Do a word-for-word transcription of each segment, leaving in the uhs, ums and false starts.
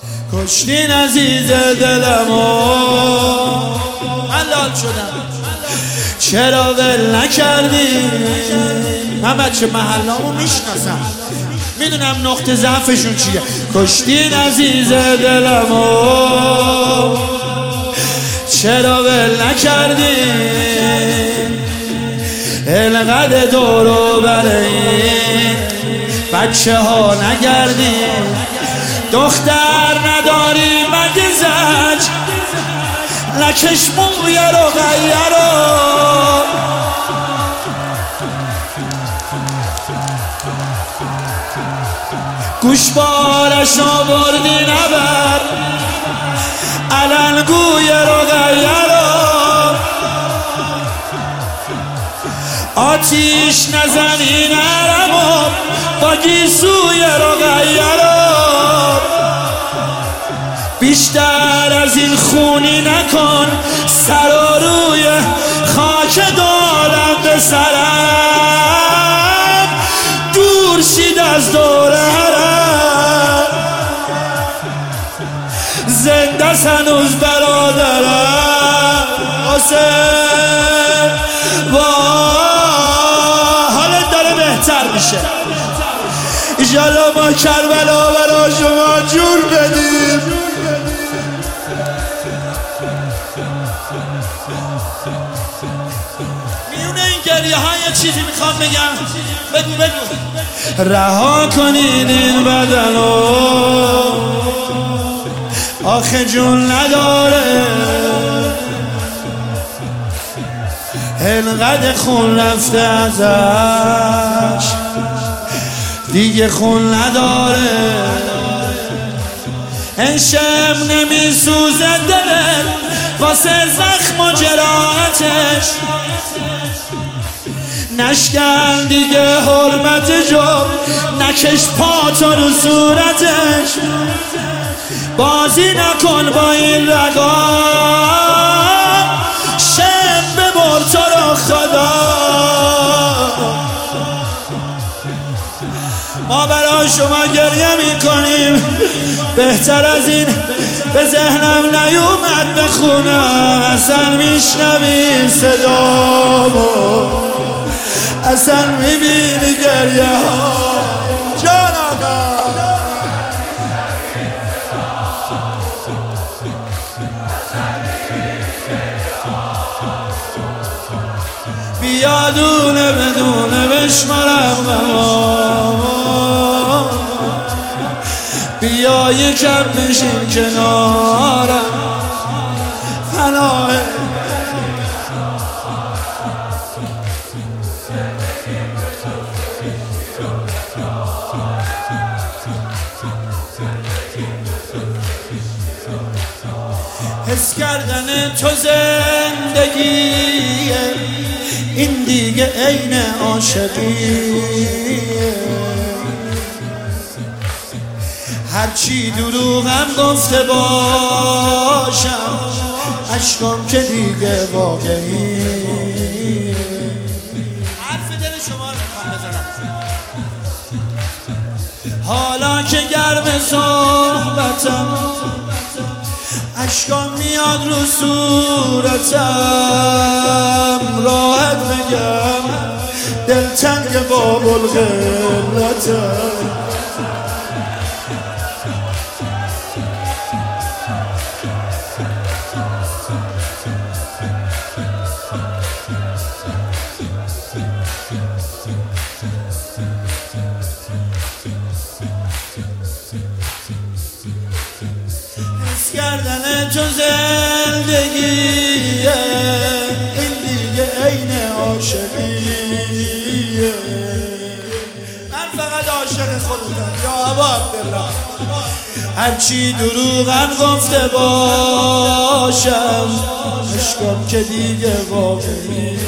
کشتین عزیز دلمو حلال شدم چرا ول نکردی؟ من بچه محلامو میشناسم میدونم نقطه ضعفشون چیه. کشتین عزیز دلمو چرا ول نکردی؟ اینقدر دورو برای بچه ها نگردی. دختر نداری مگه زج نکش موی رو غیرو گوشبارش آوردی نبر علنگوی رو غیرو آتیش نزنی نرمو با گیسوی رو غیرو بیشتر از این خونی نکن سر و روی خاک دارم به سرم دور شید از دور حرم زنده هنوز برادرم حسین حالت داره بهتر میشه ایشالله ما کربلا برا شما جور بدیم. میونه این گریه ها یه چیزی میخوام بگم. بگو بگو رها کنین این بدنو آخه جون نداره اینقدر خون رفته ازش دیگه خون نداره. این شم نمی سوزه دلت واسه زخم و جراحتش نشکن دیگه حرمت جو نکش پاتو رو صورتش بازی نکن با این رگا شم ببر تو رو خدا. ما برای شما گریه میکنیم بهتر از این به ذهنم نیومد بخونم. اصلا میشنویم صدامو اصلا میبینی گریه ها جان آقا بیا دونه بدونه بشمارم بیا یکم بشین کنارم فناه حس کردن تو زندگیه این دیگه عین عاشقیه هرچی دروغم گفته باشم عشقم که دیگه واقعیه. حرف دل شما رو میخوام بزنم حالا که گرم صحبتم عشقم میاد رو صورتم راحت بگم دلتنگ باب الغلتم حس کردن تو زندگیه این دیگه عین عاشقیه. من فقط عاشق خودم یا ابا عبدالله هرچی دروغم گفته باشم عشقم که دیگه واقعیه.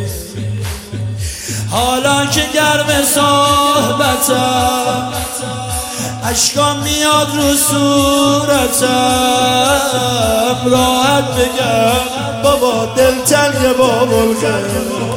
حالا که گرم صحبتم عشقم میاد رو صورتم راحت بگم بابا دلتنگ باب الغلتم.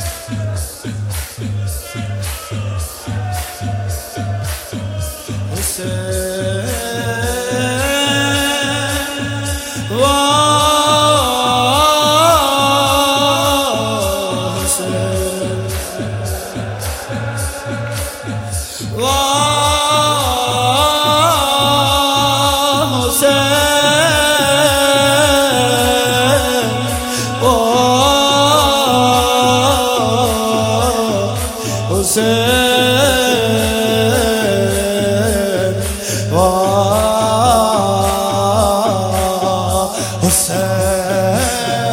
حس حسین